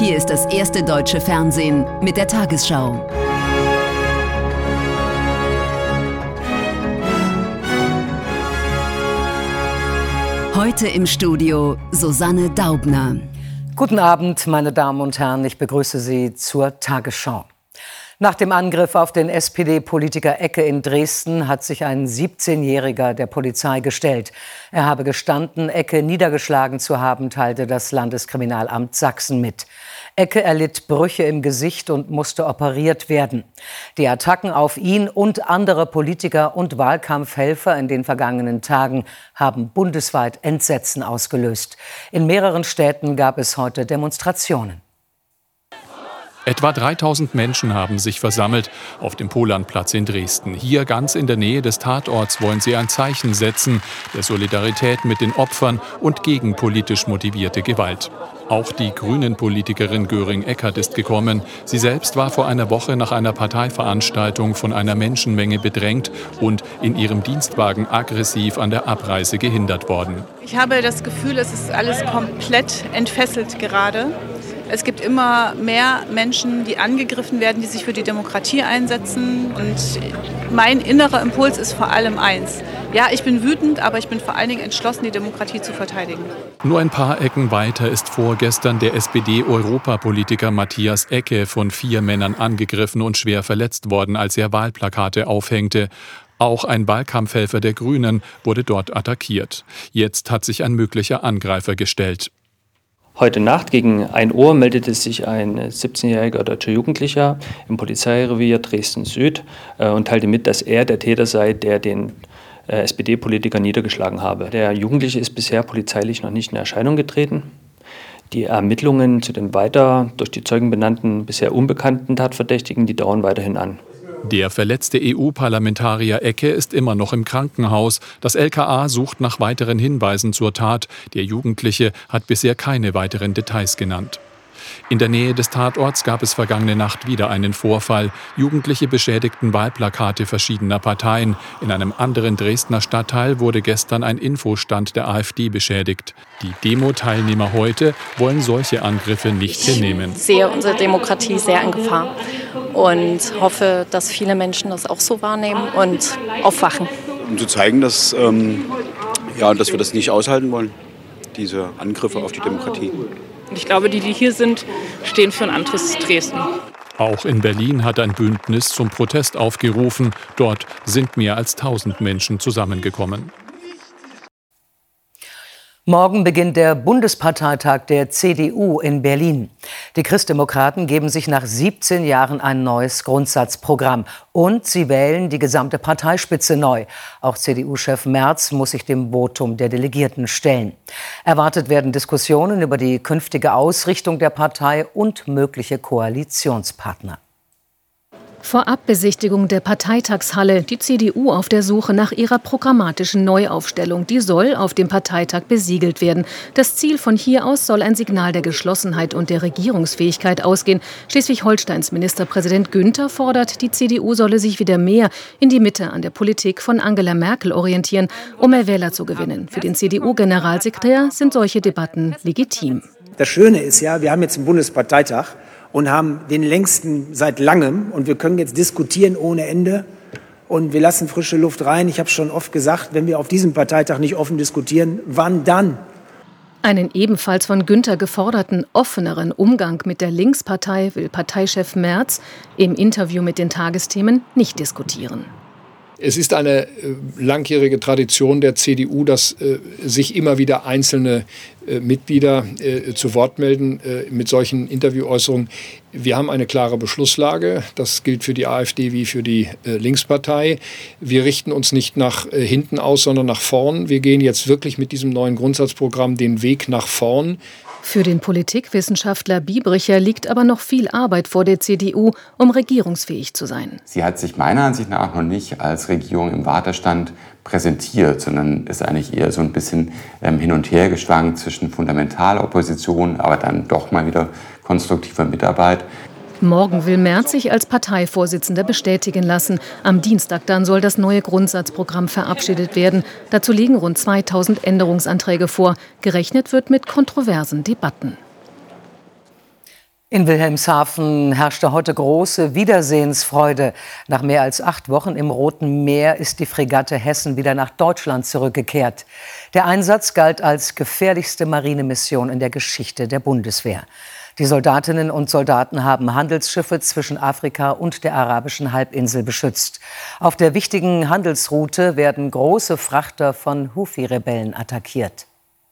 Hier ist das erste deutsche Fernsehen mit der Tagesschau. Heute im Studio Susanne Daubner. Guten Abend, meine Damen und Herren. Ich begrüße Sie zur Tagesschau. Nach dem Angriff auf den SPD-Politiker Ecke in Dresden hat sich ein 17-Jähriger der Polizei gestellt. Er habe gestanden, Ecke niedergeschlagen zu haben, teilte das Landeskriminalamt Sachsen mit. Ecke erlitt Brüche im Gesicht und musste operiert werden. Die Attacken auf ihn und andere Politiker und Wahlkampfhelfer in den vergangenen Tagen haben bundesweit Entsetzen ausgelöst. In mehreren Städten gab es heute Demonstrationen. Etwa 3000 Menschen haben sich versammelt auf dem Polandplatz in Dresden. Hier ganz in der Nähe des Tatorts wollen sie ein Zeichen setzen, der Solidarität mit den Opfern und gegen politisch motivierte Gewalt. Auch die Grünen-Politikerin Göring-Eckardt ist gekommen. Sie selbst war vor einer Woche nach einer Parteiveranstaltung von einer Menschenmenge bedrängt und in ihrem Dienstwagen aggressiv an der Abreise gehindert worden. Ich habe das Gefühl, es ist alles komplett entfesselt gerade. Es gibt immer mehr Menschen, die angegriffen werden, die sich für die Demokratie einsetzen. Und mein innerer Impuls ist vor allem eins. Ja, ich bin wütend, aber ich bin vor allen Dingen entschlossen, die Demokratie zu verteidigen. Nur ein paar Ecken weiter ist vorgestern der SPD-Europapolitiker Matthias Ecke von 4 Männern angegriffen und schwer verletzt worden, als er Wahlplakate aufhängte. Auch ein Wahlkampfhelfer der Grünen wurde dort attackiert. Jetzt hat sich ein möglicher Angreifer gestellt. Heute Nacht gegen 1 Uhr meldete sich ein 17-jähriger deutscher Jugendlicher im Polizeirevier Dresden-Süd und teilte mit, dass er der Täter sei, der den SPD-Politiker niedergeschlagen habe. Der Jugendliche ist bisher polizeilich noch nicht in Erscheinung getreten. Die Ermittlungen zu den weiter durch die Zeugen benannten, bisher unbekannten Tatverdächtigen, die dauern weiterhin an. Der verletzte EU-Parlamentarier Ecke ist immer noch im Krankenhaus. Das LKA sucht nach weiteren Hinweisen zur Tat. Der Jugendliche hat bisher keine weiteren Details genannt. In der Nähe des Tatorts gab es vergangene Nacht wieder einen Vorfall. Jugendliche beschädigten Wahlplakate verschiedener Parteien. In einem anderen Dresdner Stadtteil wurde gestern ein Infostand der AfD beschädigt. Die Demo-Teilnehmer heute wollen solche Angriffe nicht hinnehmen. Ich sehe unsere Demokratie sehr in Gefahr und hoffe, dass viele Menschen das auch so wahrnehmen und aufwachen. Um zu zeigen, dass wir das nicht aushalten wollen, diese Angriffe auf die Demokratie. Ich glaube, die hier sind, stehen für ein anderes Dresden. Auch in Berlin hat ein Bündnis zum Protest aufgerufen. Dort sind mehr als 1000 Menschen zusammengekommen. Morgen beginnt der Bundesparteitag der CDU in Berlin. Die Christdemokraten geben sich nach 17 Jahren ein neues Grundsatzprogramm. Und sie wählen die gesamte Parteispitze neu. Auch CDU-Chef Merz muss sich dem Votum der Delegierten stellen. Erwartet werden Diskussionen über die künftige Ausrichtung der Partei und mögliche Koalitionspartner. Vorabbesichtigung der Parteitagshalle. Die CDU auf der Suche nach ihrer programmatischen Neuaufstellung. Die soll auf dem Parteitag besiegelt werden. Das Ziel von hier aus soll ein Signal der Geschlossenheit und der Regierungsfähigkeit ausgehen. Schleswig-Holsteins Ministerpräsident Günther fordert, die CDU solle sich wieder mehr in die Mitte an der Politik von Angela Merkel orientieren, um mehr Wähler zu gewinnen. Für den CDU-Generalsekretär sind solche Debatten legitim. Das Schöne ist ja, wir haben jetzt einen Bundesparteitag und haben den längsten seit langem. Und wir können jetzt diskutieren ohne Ende. Und wir lassen frische Luft rein. Ich habe schon oft gesagt, wenn wir auf diesem Parteitag nicht offen diskutieren, wann dann? Einen ebenfalls von Günther geforderten, offeneren Umgang mit der Linkspartei will Parteichef Merz im Interview mit den Tagesthemen nicht diskutieren. Es ist eine langjährige Tradition der CDU, dass sich immer wieder einzelne Mitglieder zu Wort melden mit solchen Interviewäußerungen. Wir haben eine klare Beschlusslage. Das gilt für die AfD wie für die Linkspartei. Wir richten uns nicht nach hinten aus, sondern nach vorn. Wir gehen jetzt wirklich mit diesem neuen Grundsatzprogramm den Weg nach vorn. Für den Politikwissenschaftler Biebricher liegt aber noch viel Arbeit vor der CDU, um regierungsfähig zu sein. Sie hat sich meiner Ansicht nach noch nicht als Regierung im Wartestand präsentiert, sondern ist eigentlich eher so ein bisschen hin und her geschwankt zwischen fundamentaler Opposition, aber dann doch mal wieder konstruktiver Mitarbeit. Morgen will Merz sich als Parteivorsitzender bestätigen lassen. Am Dienstag dann soll das neue Grundsatzprogramm verabschiedet werden. Dazu liegen rund 2000 Änderungsanträge vor. Gerechnet wird mit kontroversen Debatten. In Wilhelmshaven herrschte heute große Wiedersehensfreude. Nach mehr als 8 Wochen im Roten Meer ist die Fregatte Hessen wieder nach Deutschland zurückgekehrt. Der Einsatz galt als gefährlichste Marinemission in der Geschichte der Bundeswehr. Die Soldatinnen und Soldaten haben Handelsschiffe zwischen Afrika und der arabischen Halbinsel beschützt. Auf der wichtigen Handelsroute werden große Frachter von Houthi-Rebellen attackiert.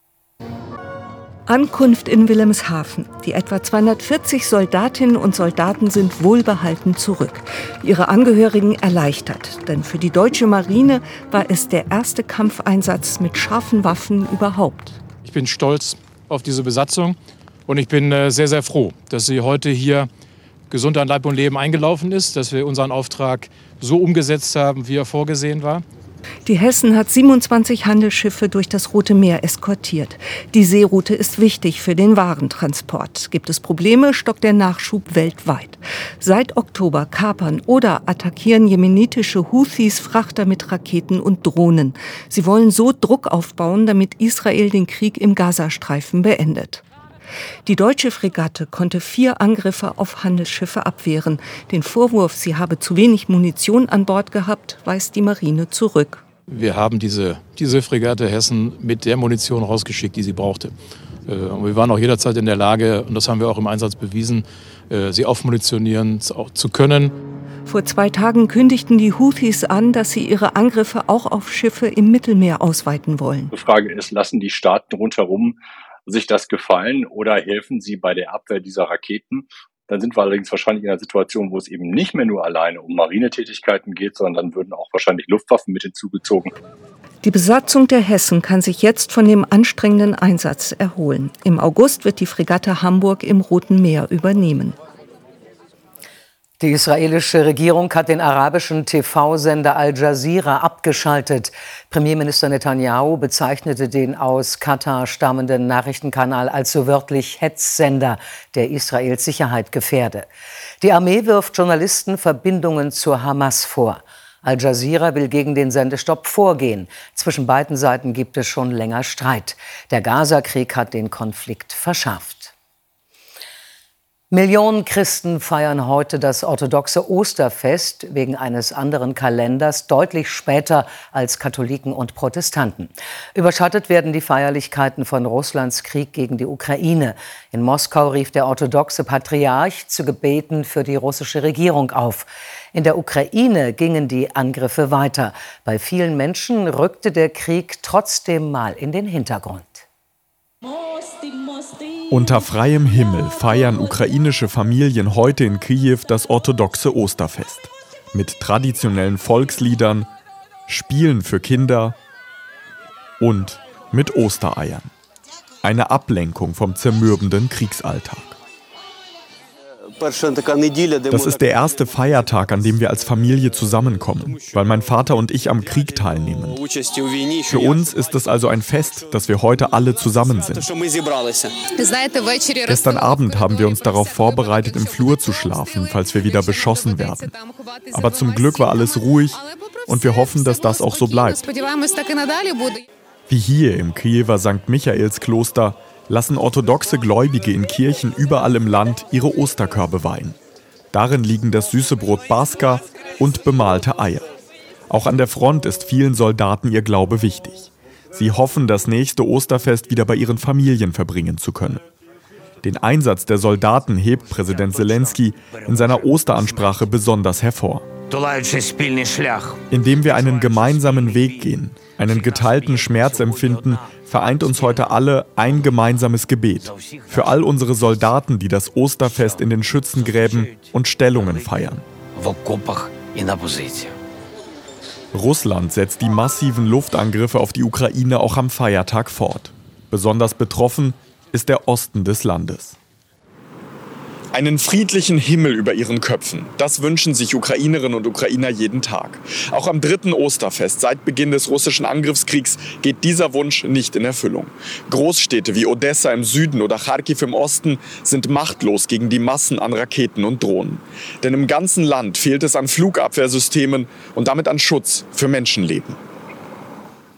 Ankunft in Wilhelmshaven. Die etwa 240 Soldatinnen und Soldaten sind wohlbehalten zurück. Ihre Angehörigen erleichtert, denn für die deutsche Marine war es der erste Kampfeinsatz mit scharfen Waffen überhaupt. Ich bin stolz auf diese Besatzung und ich bin sehr, sehr froh, dass sie heute hier gesund an Leib und Leben eingelaufen ist, dass wir unseren Auftrag so umgesetzt haben, wie er vorgesehen war. Die Hessen hat 27 Handelsschiffe durch das Rote Meer eskortiert. Die Seeroute ist wichtig für den Warentransport. Gibt es Probleme, stockt der Nachschub weltweit. Seit Oktober kapern oder attackieren jemenitische Houthis Frachter mit Raketen und Drohnen. Sie wollen so Druck aufbauen, damit Israel den Krieg im Gazastreifen beendet. Die deutsche Fregatte konnte 4 Angriffe auf Handelsschiffe abwehren. Den Vorwurf, sie habe zu wenig Munition an Bord gehabt, weist die Marine zurück. Wir haben diese Fregatte Hessen mit der Munition rausgeschickt, die sie brauchte. Und wir waren auch jederzeit in der Lage, und das haben wir auch im Einsatz bewiesen, sie aufmunitionieren zu können. Vor 2 Tagen kündigten die Houthis an, dass sie ihre Angriffe auch auf Schiffe im Mittelmeer ausweiten wollen. Die Frage ist, lassen die Staaten rundherum sich das gefallen oder helfen sie bei der Abwehr dieser Raketen? Dann sind wir allerdings wahrscheinlich in einer Situation, wo es eben nicht mehr nur alleine um Marinetätigkeiten geht, sondern dann würden auch wahrscheinlich Luftwaffen mit hinzugezogen. Die Besatzung der Hessen kann sich jetzt von dem anstrengenden Einsatz erholen. Im August wird die Fregatte Hamburg im Roten Meer übernehmen. Die israelische Regierung hat den arabischen TV-Sender Al Jazeera abgeschaltet. Premierminister Netanyahu bezeichnete den aus Katar stammenden Nachrichtenkanal als so wörtlich Hetzsender, der Israels Sicherheit gefährde. Die Armee wirft Journalisten Verbindungen zur Hamas vor. Al Jazeera will gegen den Sendestopp vorgehen. Zwischen beiden Seiten gibt es schon länger Streit. Der Gaza-Krieg hat den Konflikt verschärft. Millionen Christen feiern heute das orthodoxe Osterfest wegen eines anderen Kalenders deutlich später als Katholiken und Protestanten. Überschattet werden die Feierlichkeiten von Russlands Krieg gegen die Ukraine. In Moskau rief der orthodoxe Patriarch zu Gebeten für die russische Regierung auf. In der Ukraine gingen die Angriffe weiter. Bei vielen Menschen rückte der Krieg trotzdem mal in den Hintergrund. Unter freiem Himmel feiern ukrainische Familien heute in Kiew das orthodoxe Osterfest. Mit traditionellen Volksliedern, Spielen für Kinder und mit Ostereiern. Eine Ablenkung vom zermürbenden Kriegsalltag. Das ist der erste Feiertag, an dem wir als Familie zusammenkommen, weil mein Vater und ich am Krieg teilnehmen. Für uns ist es also ein Fest, dass wir heute alle zusammen sind. Gestern Abend haben wir uns darauf vorbereitet, im Flur zu schlafen, falls wir wieder beschossen werden. Aber zum Glück war alles ruhig und wir hoffen, dass das auch so bleibt. Wie hier im Kiewer St. Michaels Kloster lassen orthodoxe Gläubige in Kirchen überall im Land ihre Osterkörbe weihen. Darin liegen das süße Brot Baska und bemalte Eier. Auch an der Front ist vielen Soldaten ihr Glaube wichtig. Sie hoffen, das nächste Osterfest wieder bei ihren Familien verbringen zu können. Den Einsatz der Soldaten hebt Präsident Zelensky in seiner Osteransprache besonders hervor. Indem wir einen gemeinsamen Weg gehen, einen geteilten Schmerz empfinden, vereint uns heute alle ein gemeinsames Gebet für all unsere Soldaten, die das Osterfest in den Schützengräben und Stellungen feiern. Russland setzt die massiven Luftangriffe auf die Ukraine auch am Feiertag fort. Besonders betroffen ist der Osten des Landes. Einen friedlichen Himmel über ihren Köpfen, das wünschen sich Ukrainerinnen und Ukrainer jeden Tag. Auch am 3. Osterfest seit Beginn des russischen Angriffskriegs geht dieser Wunsch nicht in Erfüllung. Großstädte wie Odessa im Süden oder Charkiw im Osten sind machtlos gegen die Massen an Raketen und Drohnen. Denn im ganzen Land fehlt es an Flugabwehrsystemen und damit an Schutz für Menschenleben.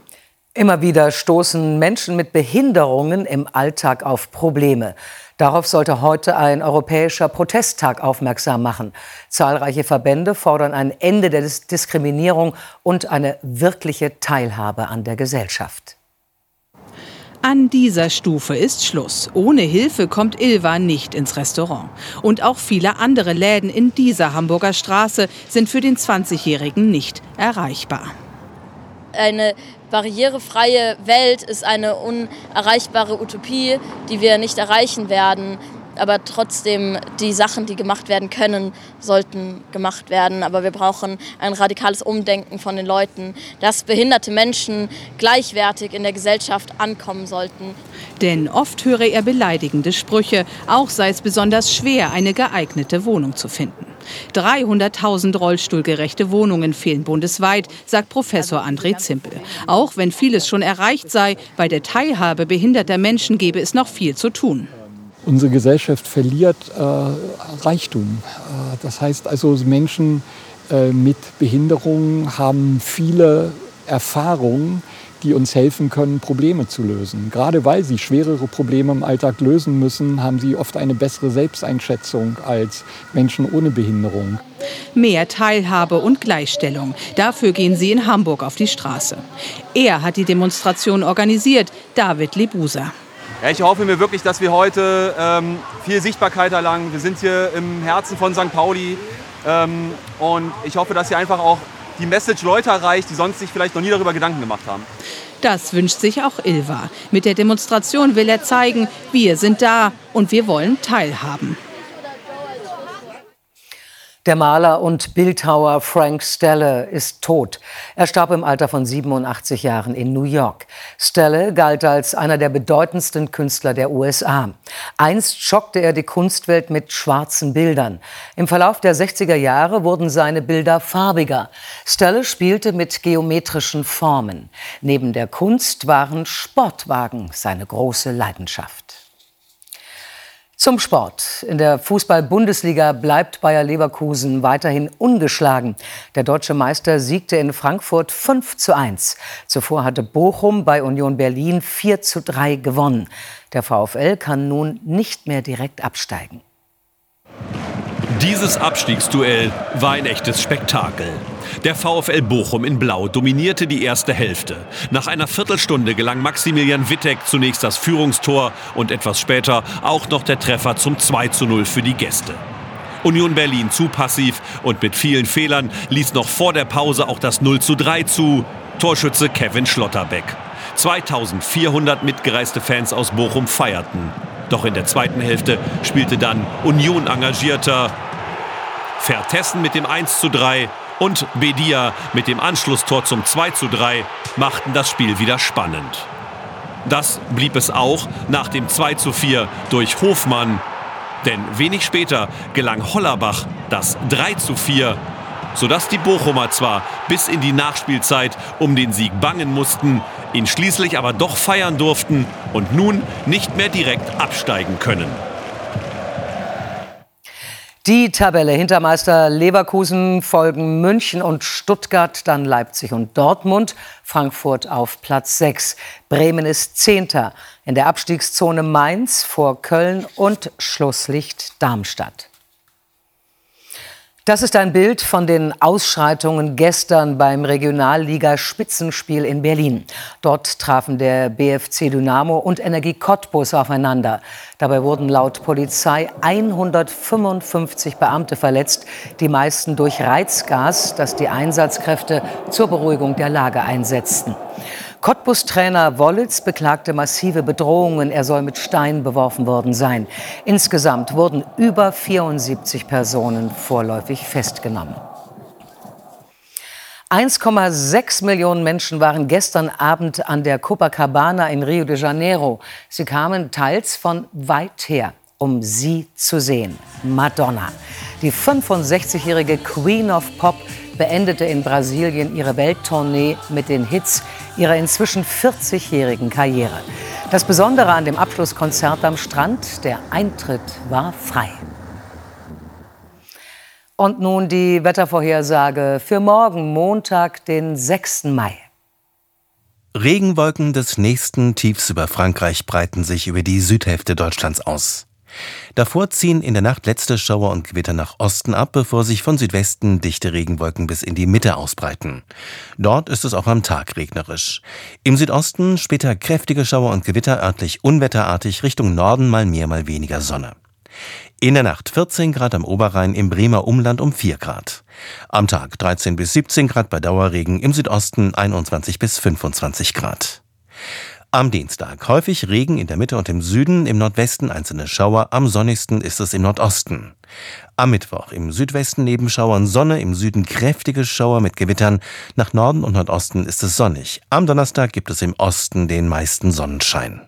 Immer wieder stoßen Menschen mit Behinderungen im Alltag auf Probleme. Darauf sollte heute ein europäischer Protesttag aufmerksam machen. Zahlreiche Verbände fordern ein Ende der Diskriminierung und eine wirkliche Teilhabe an der Gesellschaft. An dieser Stufe ist Schluss. Ohne Hilfe kommt Ilva nicht ins Restaurant. Und auch viele andere Läden in dieser Hamburger Straße sind für den 20-Jährigen nicht erreichbar. Eine barrierefreie Welt ist eine unerreichbare Utopie, die wir nicht erreichen werden. Aber trotzdem, die Sachen, die gemacht werden können, sollten gemacht werden. Aber wir brauchen ein radikales Umdenken von den Leuten, dass behinderte Menschen gleichwertig in der Gesellschaft ankommen sollten. Denn oft höre er beleidigende Sprüche, auch sei es besonders schwer, eine geeignete Wohnung zu finden. 300.000 rollstuhlgerechte Wohnungen fehlen bundesweit, sagt Professor André Zimpel. Auch wenn vieles schon erreicht sei, bei der Teilhabe behinderter Menschen gäbe es noch viel zu tun. Unsere Gesellschaft verliert Reichtum. Das heißt also, Menschen mit Behinderungen haben viele Erfahrungen, die uns helfen können, Probleme zu lösen. Gerade weil sie schwerere Probleme im Alltag lösen müssen, haben sie oft eine bessere Selbsteinschätzung als Menschen ohne Behinderung. Mehr Teilhabe und Gleichstellung. Dafür gehen sie in Hamburg auf die Straße. Er hat die Demonstration organisiert, David Lebusa. Ja, ich hoffe mir wirklich, dass wir heute viel Sichtbarkeit erlangen. Wir sind hier im Herzen von St. Pauli und ich hoffe, dass hier einfach auch die Message Leute erreicht, die sonst sich vielleicht noch nie darüber Gedanken gemacht haben. Das wünscht sich auch Ilva. Mit der Demonstration will er zeigen, wir sind da und wir wollen teilhaben. Der Maler und Bildhauer Frank Stelle ist tot. Er starb im Alter von 87 Jahren in New York. Stelle galt als einer der bedeutendsten Künstler der USA. Einst schockte er die Kunstwelt mit schwarzen Bildern. Im Verlauf der 60er Jahre wurden seine Bilder farbiger. Stelle spielte mit geometrischen Formen. Neben der Kunst waren Sportwagen seine große Leidenschaft. Zum Sport. In der Fußball-Bundesliga bleibt Bayer Leverkusen weiterhin ungeschlagen. Der deutsche Meister siegte in Frankfurt 5:1. Zuvor hatte Bochum bei Union Berlin 4:3 gewonnen. Der VfL kann nun nicht mehr direkt absteigen. Dieses Abstiegsduell war ein echtes Spektakel. Der VfL Bochum in Blau dominierte die erste Hälfte. Nach einer Viertelstunde gelang Maximilian Wittek zunächst das Führungstor und etwas später auch noch der Treffer zum 2:0 für die Gäste. Union Berlin zu passiv und mit vielen Fehlern ließ noch vor der Pause auch das 0:3 zu. Torschütze Kevin Schlotterbeck. 2400 mitgereiste Fans aus Bochum feierten. Doch in der zweiten Hälfte spielte dann Union engagierter. Vertessen mit dem 1:3 und Bedia mit dem Anschlusstor zum 2:3 machten das Spiel wieder spannend. Das blieb es auch nach dem 2:4 durch Hofmann. Denn wenig später gelang Hollerbach das 3:4, sodass die Bochumer zwar bis in die Nachspielzeit um den Sieg bangen mussten, ihn schließlich aber doch feiern durften und nun nicht mehr direkt absteigen können. Die Tabelle: hinter Meister Leverkusen folgen München und Stuttgart, dann Leipzig und Dortmund, Frankfurt auf Platz 6. Bremen ist 10. In der Abstiegszone Mainz vor Köln und Schlusslicht Darmstadt. Das ist ein Bild von den Ausschreitungen gestern beim Regionalliga-Spitzenspiel in Berlin. Dort trafen der BFC Dynamo und Energie Cottbus aufeinander. Dabei wurden laut Polizei 155 Beamte verletzt, die meisten durch Reizgas, das die Einsatzkräfte zur Beruhigung der Lage einsetzten. Cottbus-Trainer Wollitz beklagte massive Bedrohungen. Er soll mit Steinen beworfen worden sein. Insgesamt wurden über 74 Personen vorläufig festgenommen. 1,6 Millionen Menschen waren gestern Abend an der Copacabana in Rio de Janeiro. Sie kamen teils von weit her, um sie zu sehen. Madonna. Die 65-jährige Queen of Pop beendete in Brasilien ihre Welttournee mit den Hits ihrer inzwischen 40-jährigen Karriere. Das Besondere an dem Abschlusskonzert am Strand: der Eintritt war frei. Und nun die Wettervorhersage für morgen, Montag, den 6. Mai. Regenwolken des nächsten Tiefs über Frankreich breiten sich über die Südhälfte Deutschlands aus. Davor ziehen in der Nacht letzte Schauer und Gewitter nach Osten ab, bevor sich von Südwesten dichte Regenwolken bis in die Mitte ausbreiten. Dort ist es auch am Tag regnerisch. Im Südosten später kräftige Schauer und Gewitter, örtlich unwetterartig, Richtung Norden mal mehr, mal weniger Sonne. In der Nacht 14 Grad am Oberrhein, im Bremer Umland um 4 Grad. Am Tag 13 bis 17 Grad bei Dauerregen, im Südosten 21 bis 25 Grad. Am Dienstag häufig Regen in der Mitte und im Süden, im Nordwesten einzelne Schauer, am sonnigsten ist es im Nordosten. Am Mittwoch im Südwesten neben Schauern Sonne, im Süden kräftige Schauer mit Gewittern, nach Norden und Nordosten ist es sonnig. Am Donnerstag gibt es im Osten den meisten Sonnenschein.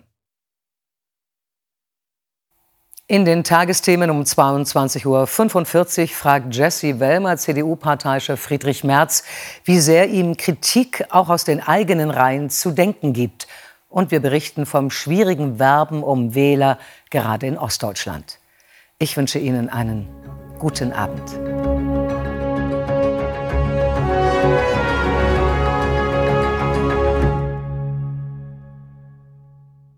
In den Tagesthemen um 22:45 Uhr fragt Jesse Wellmer CDU-Parteichef Friedrich Merz, wie sehr ihm Kritik auch aus den eigenen Reihen zu denken gibt. Und wir berichten vom schwierigen Werben um Wähler, gerade in Ostdeutschland. Ich wünsche Ihnen einen guten Abend.